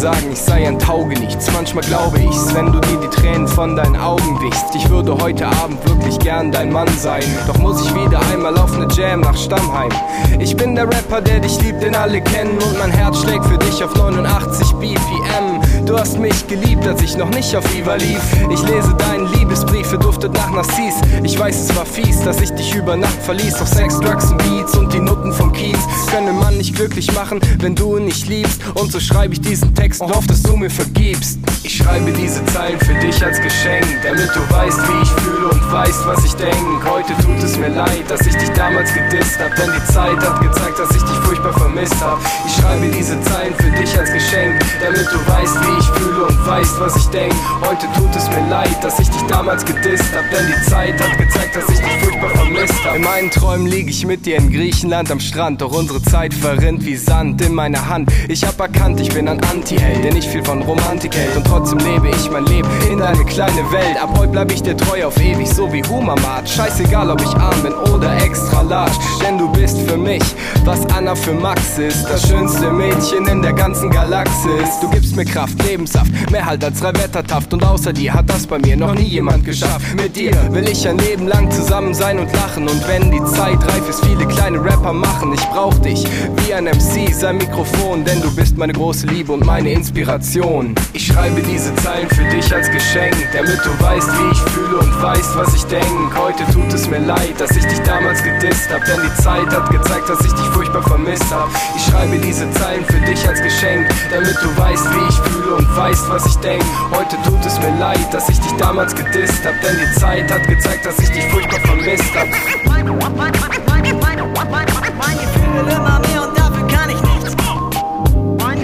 sagen, ich sei ein Taugenichts. Manchmal glaube ich's, wenn du dir die Tränen von deinen Augen wichst. Ich würde heute Abend wirklich gern dein Mann sein, doch muss ich wieder einmal auf ne Jam nach Stammheim. Ich bin der Rapper, der dich liebt, den alle kennen, und mein Herz schlägt für dich auf 89 BPM. Du hast mich geliebt, als ich noch nicht auf Viva lief. Ich lese deinen Liebesbrief, er duftet nach Narziss. Ich weiß, es war fies, dass ich dich über Nacht verließ. Doch Sex, Drugs und Beats und die Nutten vom Kiez können einen Mann nicht glücklich machen, wenn du ihn nicht liebst. Und so schreibe ich diesen Text und hoffe, dass du mir vergibst. Ich schreibe diese Zeilen für dich als Geschenk, damit du weißt, wie ich fühle und weißt, was ich denk. Heute tut es mir leid, dass ich dich damals gedisst hab, denn die Zeit hat gezeigt, dass ich dich furchtbar vermisst hab. Ich schreibe diese Zeilen für dich als Geschenk, damit du weißt, wie ich fühle und weißt, was ich denk. Heute tut es mir leid, dass ich dich damals gedisst hab, denn die Zeit hat gezeigt, dass ich dich furchtbar vermisst hab. In meinen Träumen lieg ich mit dir in Griechenland am Strand, doch unsere Zeit verrinnt wie Sand in meiner Hand. Ich hab erkannt, ich bin ein Anti-Held, der nicht viel von Romantik hält, und trotzdem lebe ich mein Leben in eine kleine Welt. Ab heute bleib ich dir treu auf ewig, so wie Humamat. Scheißegal, ob ich arm bin oder extra large, denn du bist für mich, was Anna für Max ist, das schönste Mädchen in der ganzen Galaxis. Du gibst mir Kraft, Lebenssaft, mehr halt als 3 Wettertaft, und außer dir hat das bei mir noch nie jemand geschafft. Mit dir will ich ein Leben lang zusammen sein und lachen, und wenn die Zeit reif ist, viele kleine Rapper machen. Ich brauch dich wie ein MC, sein Mikrofon, denn du bist meine große Liebe und meine Inspiration. Ich schreibe diese Zeilen für dich als Geschenk, damit du weißt, wie ich fühle und weißt, was ich denk. Heute tut es mir leid, dass ich dich damals gedisst hab, denn die Zeit hat gezeigt, dass ich dich furchtbar vermisst hab. Ich schreibe diese Zeilen für dich als Geschenk, damit du weißt, wie ich fühle und weißt, was ich denk. Heute tut es mir leid, dass ich dich damals gedisst hab, denn die Zeit hat gezeigt, dass ich dich furchtbar vermisst hab. Mein Gefühl will immer mehr und dafür kann ich nichts. Mein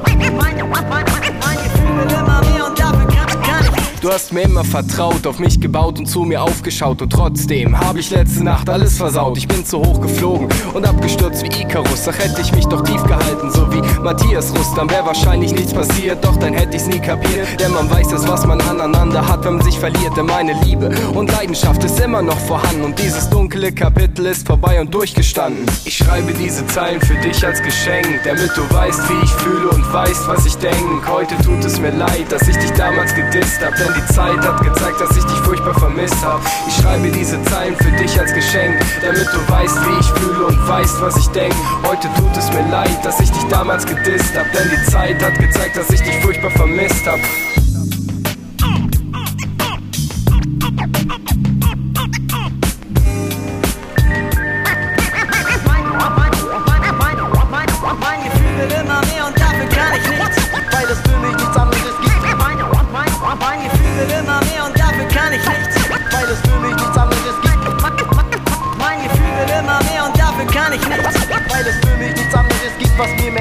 Gefühl will immer mehr und dafür kann ich nichts. Du hast mir immer vertraut, auf mich gebaut und zu mir aufgeschaut, und trotzdem habe ich letzte Nacht alles versaut. Ich bin zu hoch geflogen und abgestürzt wie Icarus. Ach, hätte ich mich doch tief gehalten, so wie Matthias Russ, dann wäre wahrscheinlich nichts passiert. Doch dann hätte ich's nie kapiert, denn man weiß es, was man aneinander hat, wenn man sich verliert. Denn meine Liebe und Leidenschaft ist immer noch vorhanden, und dieses dunkle Kapitel ist vorbei und durchgestanden. Ich schreibe diese Zeilen für dich als Geschenk, damit du weißt, wie ich fühle und weißt, was ich denk. Heute tut es mir leid, dass ich dich damals gedisst hab, denn die Zeit hat gezeigt, dass ich dich furchtbar vermisst hab. Ich schreibe diese Zeilen für dich als Geschenk, damit du weißt, wie ich fühle und weißt, was ich denk. Heute tut es mir leid, dass ich dich damals gedisst hab, denn die Zeit hat gezeigt, dass ich dich furchtbar vermisst hab. Mein Gefühl will immer mehr und dafür kann ich nichts, weil es für mich nichts anderes gibt. Mein Gefühl will immer mehr und dafür kann ich nichts, weil es für mich nichts anderes gibt. Mein Gefühl will immer mehr und dafür kann ich nichts, weil es für mich nichts anderes gibt, was mir